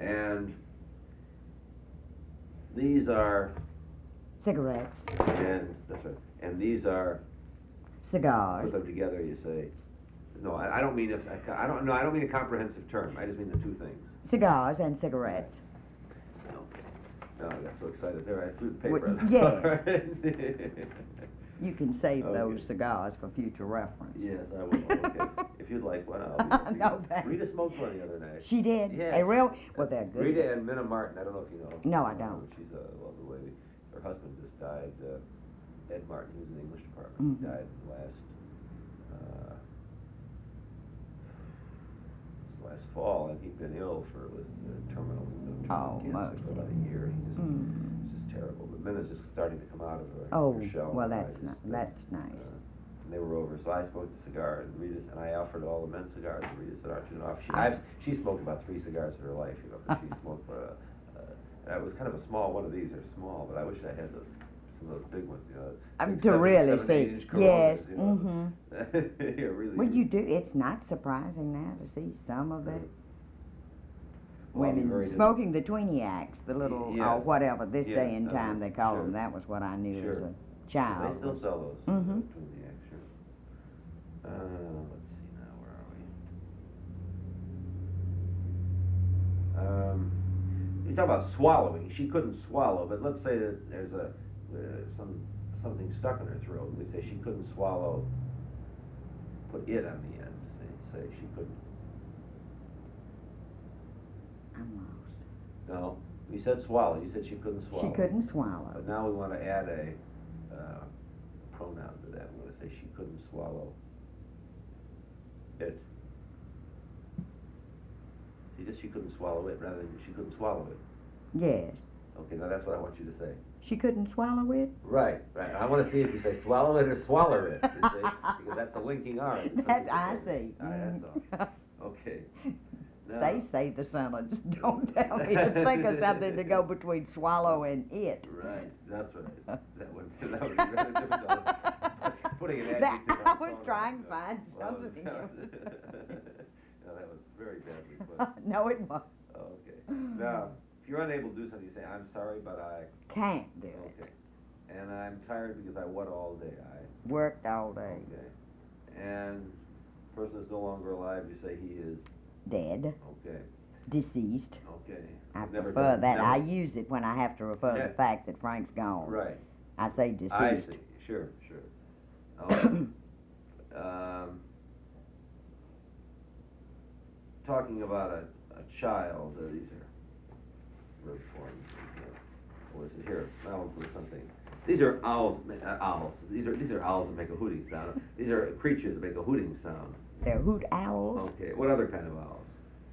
And these are, Cigarettes. and that's right. And these are, Cigars. put them together. You say, no, I don't mean I don't. No, I don't mean a comprehensive term. I just mean the two things. Cigars and cigarettes. Okay. No, I got so excited there. I threw the paper. Yeah. You can save Okay. those cigars for future reference. Yes, I will. Okay. If you'd like one, I'll be No, thanks. Rita smoked one the other night. She did? Yeah. They real? Well, they're good. Rita and Minna Martin. I don't know if you know. No, I don't. She's a lovely lady. Her husband just died. Ed Martin. He was in the English department. Mhm. He died last fall, and he'd been ill with terminal cancer mercy. for about a year. He just, Mm. It's just terrible. But Minna's just starting to come out of her, Oh, her shell. well, and I that's just, that's nice. And they were over, so I smoked a cigar, and Rita, and I offered all the men cigars, and Rita said, "Aren't you enough?" She smoked about 3 cigars in her life, you know, but she smoked it was kind of a small one of these. They're small, but I wish I had some of those big ones, you know. I'm big to 7, really 7, see. 8-inch Coronas, Yes. you know. Mm-hmm. Yeah, really. Well, you do. It's not surprising now to see some of it. Well, I'll be very Women smoking the tweeniacs, the little, Yes. or whatever, this Yeah, day and time they call sure. them. That was what I knew as Sure. a child. They still sell those. Mhm. Between the eggs, sure. Let's see now, where are we? You talk about swallowing. She couldn't swallow, but let's say that there's something stuck in her throat. We say she couldn't swallow. Put it on the end. Say she couldn't. I'm lost. No, we said swallow. You said she couldn't swallow. She couldn't swallow. But now we want to add a pronoun to that. We want to say she couldn't swallow it. See, just she couldn't swallow it rather than she couldn't swallow it. Yes. Okay, now that's what I want you to say. She couldn't swallow it? Right. I want to see if you say swallow it or swaller it, you see, because that's a linking R. That I see. That's all. Okay. Now, Say the sentence. Don't tell me to think of something to go between swallow and it. Right, that's right. That would be very difficult. Putting an That, adjective I on was the phone trying like to that. find Well, something. no, that was very badly put. No, it wasn't. Okay. Now, if you're unable to do something, you say, "I'm sorry, but I..." Can't do it. Okay. And I'm tired because I what all day? I... Worked all day. Okay. And person is no longer alive, you say he is... Dead. Okay. Deceased. Okay. I Never prefer done- that. never- I use it when I have to refer to Yeah. the fact that Frank's gone. Right. I say deceased. I see. Sure. Okay. Talking about a child, these are verb forms. What is it here? Owls or something. These are owls. Owls. These are owls that make a hooting sound. These are creatures that make a hooting sound. They're hoot owls. Okay. What other kind of owls?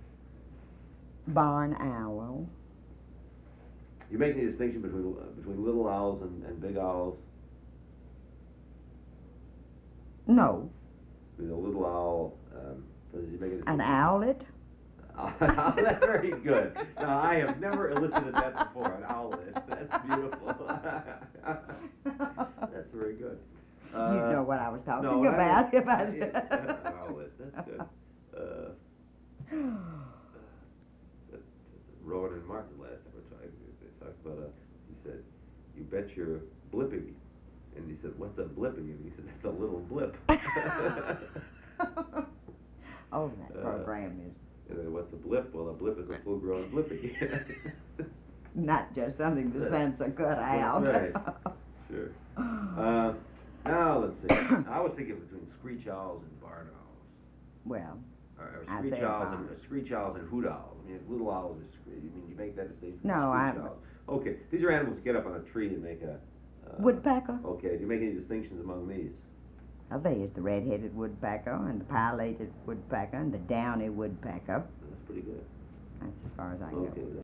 Barn owl. You make any distinction between little owls and big owls? No. With a little owl, does he make a distinction? An owlet. That's very good. Now, I have never elicited that before, an owlet. That's beautiful. That's very good. You know what I was talking no, about. If I yeah, an owlet, that's good. Rowan and Martin last time they talked about he said, "You bet your blippy." And he said, "What's a blippy?" And he said, "That's a little blip." Oh, that program is What's a blip? Well, a blip is a full-grown blippy. not just something the censor cut out. Right. Sure. Now let's see. I was thinking between screech owls and barn owls. Well, Or I screech say owls barn. and screech owls and hoot owls. I mean, if little owls are you mean you make that distinction? No, Screech owls. Okay, these are animals that get up on a tree and make a woodpecker. Okay, do you make any distinctions among these? Well, there's the red-headed woodpecker and the pileated woodpecker and the downy woodpecker. That's pretty good. That's as far as I go. Okay.